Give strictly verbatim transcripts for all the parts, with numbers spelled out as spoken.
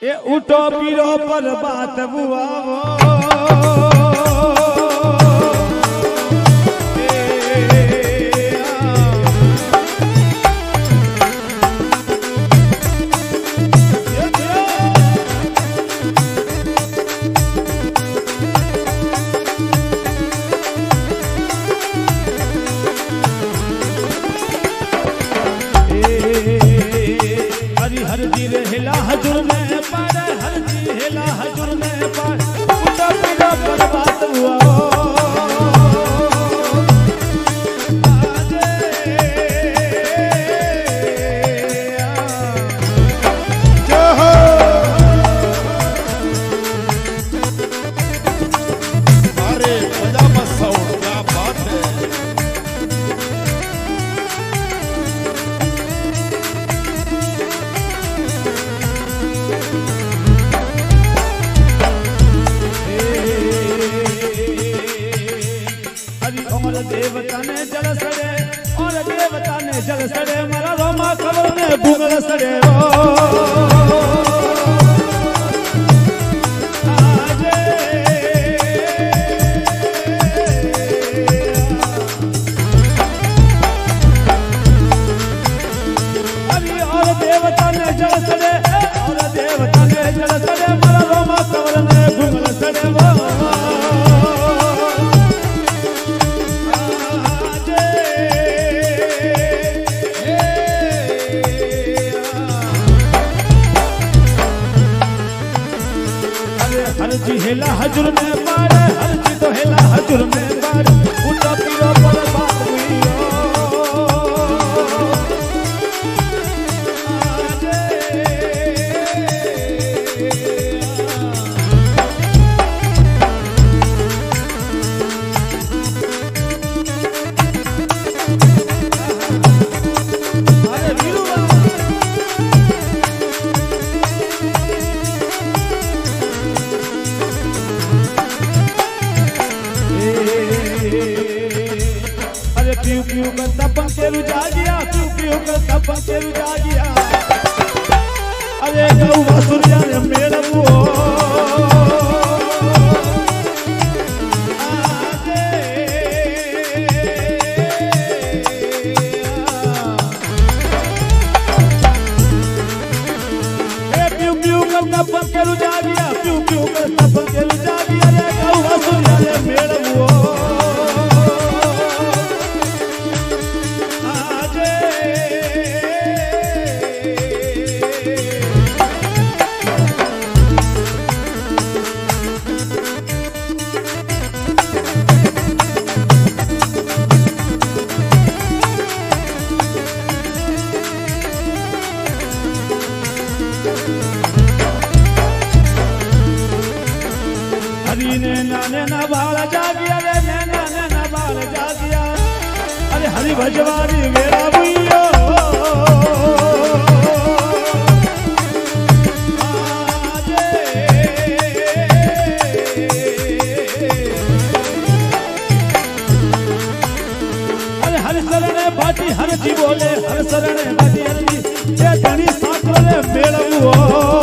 ए उठो पीरो पर बात बुआवो हर जी हेला हजूर में पार हर जी हेला हजूर में पार उठो पीरो पर बात हुआ देवता ने जल सड़े और देवता ने जल सड़े मारा रोमा खबर में भूगल सड़े अभी और देवता ने जल सड़े और देवता ने जल सड़े मारा रोमा खबर में भूगल सड़े हर जी हेला हजूर में पार हर जी तो हेला हजूर में पार उठो पीरो पर बात हुई क्यों क्यों करता पंकेरु जागिया क्यों क्यों करता पंकेरु जागिया अरे गौवा सूर्या ने मेलवो ए क्यों क्यों करता पंकेरु जागिया क्यों क्यों करता पंकेरु जागिया अरे गौवा सूर्या ने मेलवो हरी ने नाने ना बाल जागिया रे नैना ने ना बाल जागिया अरे हरी भजवारी मेरा बुइयो अरे हर शरण बाटी हर जी बोले हर शरण बाटी हर जी ये धनी साकरो रे मेलवो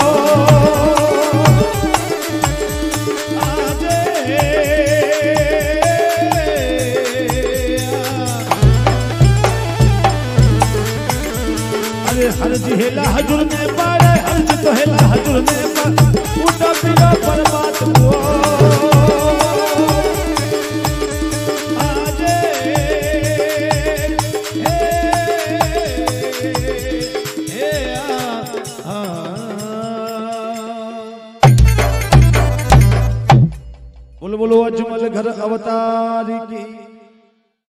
हर जी हेला हजूर में पार हर जी तो हेला हजूर में पार उठो पीरो पर बात हुआ आजे हे हे आ बोलो बोलो अजमल घर अवतारी की।